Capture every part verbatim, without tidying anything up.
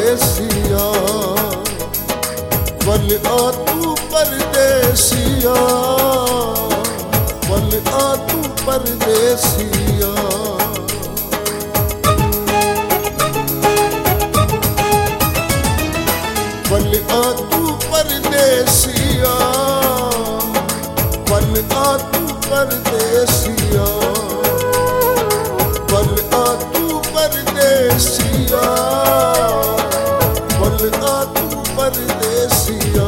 परदेसिया, वल आ तू परदेसिया, वल आ तू परदेसिया। वल आ तू परदेसिया, वल आ तू परदेसिया, वल आ तू परदेसिया, वल आ तू परदेसिया।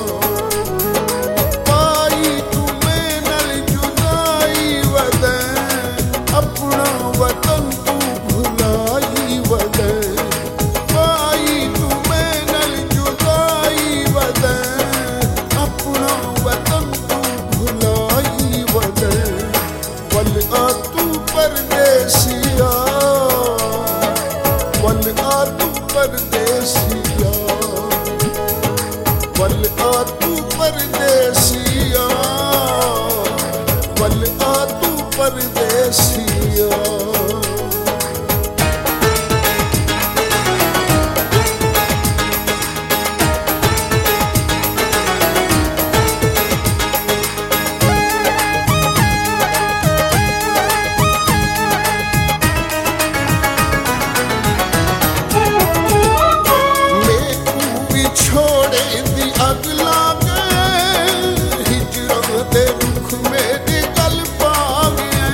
पाई तुम्हें नल जुदाई वदन, अपना वतन तू भुलाई वदन। पाई तुम्हें नल जुदाई वदन, अपना वतन तू भुलाई वदन। वल आ तू परदेसिया, वल आ तू परदेसिया, वल आ तू परदेसिया, वल आ तू परदेसिया। छोड़े दी अग लागे, हिजरा दे रुख मेरे गल पागे।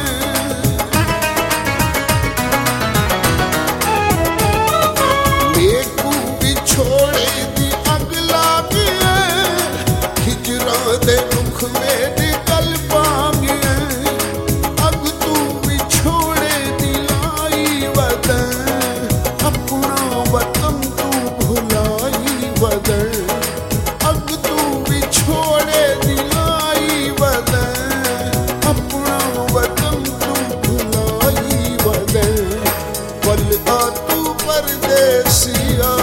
मेकू भी छोड़े दी अग लागे, हिजरा दे रुख मेरे गल पागे। अग तू भी छोड़े दी लाई वदन, अपना वतन तू भुलाई वदन। अग तू भी छोड़े दिलाई वदन, अपना वतन तू भुलाई वदन। वल आ तू परदेसिया,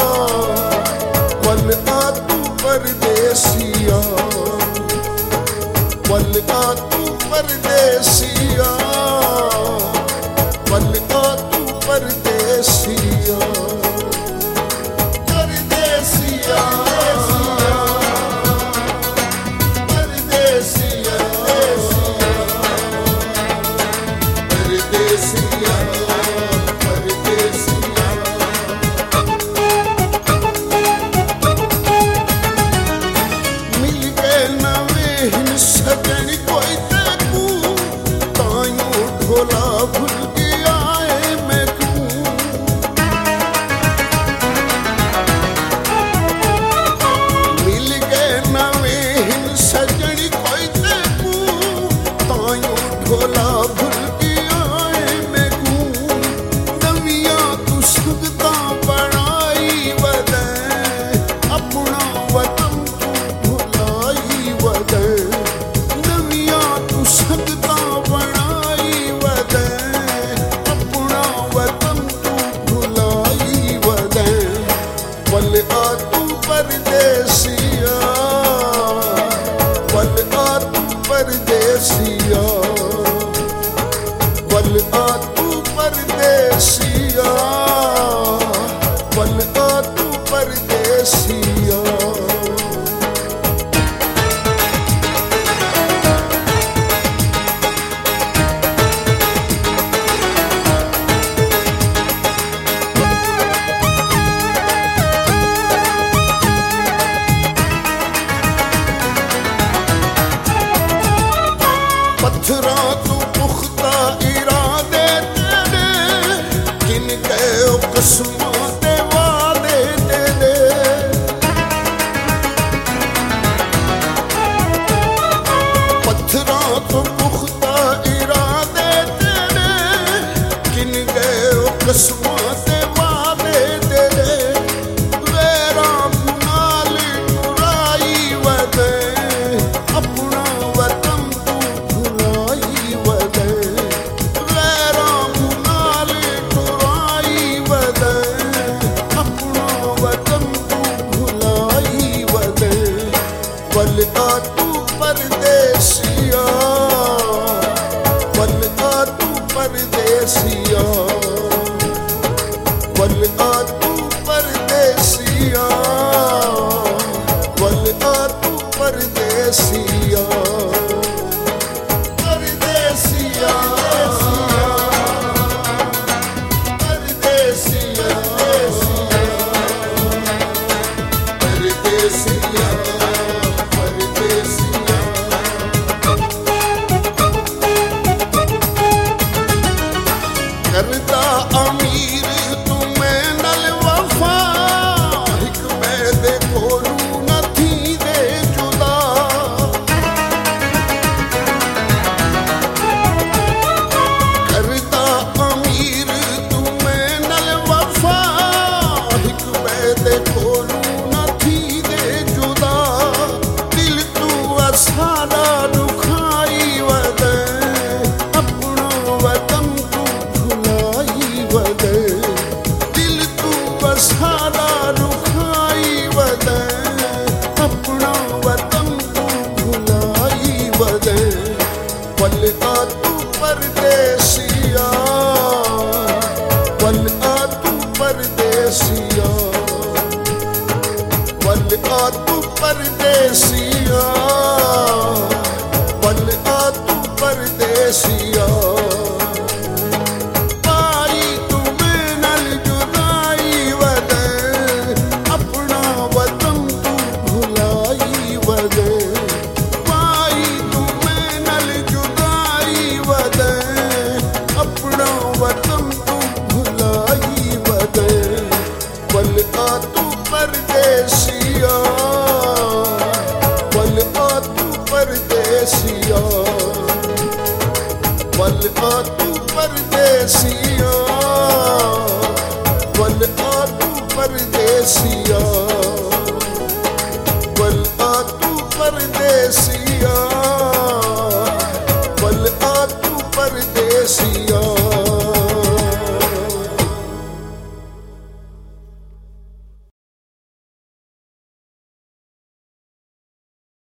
वल आ तू परदेसिया, वल आ तू परदेसिया, वल आ तू परदेसिया। परदेसिया, परदेसिया, परदेसिया, परदेसिया। मिल गए नवे हिन सजन कोई तू, तायूं ढोला भुल गया है मैं तू। मिल गए नवे हिन सजन कोई तू, तायूं ढोला भुल गया है मैं तू। नवियां तू सुगता बनाई वदन, अपना वतन तू भुलाई वदन। नवियां तू सुगता बनाई वदन, अपना वतन तू भुलाई वदन। वल आ तू परदेसिया, वल आ तू परदेसिया, वल आ तू परदेसिया, वल आ तू परदेसिया। पत्थरा तू पुख्ता इरादे तेरे, किन गए कसमां ते वादे तेरे। पत्थरा तू पुख्ता इरादे तेरे, किन गए कसमां ते वादे तेरे। वेरा नाल टुराई वदन, अपना वतन तू भुलाई वदन। वेरा नाल टुराई वदन, अपना वतन तू भुलाई वदन। वल आ तू परदेसिया, वल आ तू परदेसिया, वल आ तू परदेसिया। आ तू परदेसिया, वल आ तू परदेसिया, वल आ तू परदेसिया, वल आ तू परदेसिया। पाई तुम्हें नल जुदाई वदे, अपना वतन तू भुलाई वदे। पाई तुम्हें नल जुदाई वदे, अपना वतन तू भुलाई वदे। वल आ तू परदेसिया, वल आ तू परदेसिया, वल आ तू परदेसिया, वल आ तू परदेसिया, वल आ तू परदेसिया, वल आ तू परदेसिया।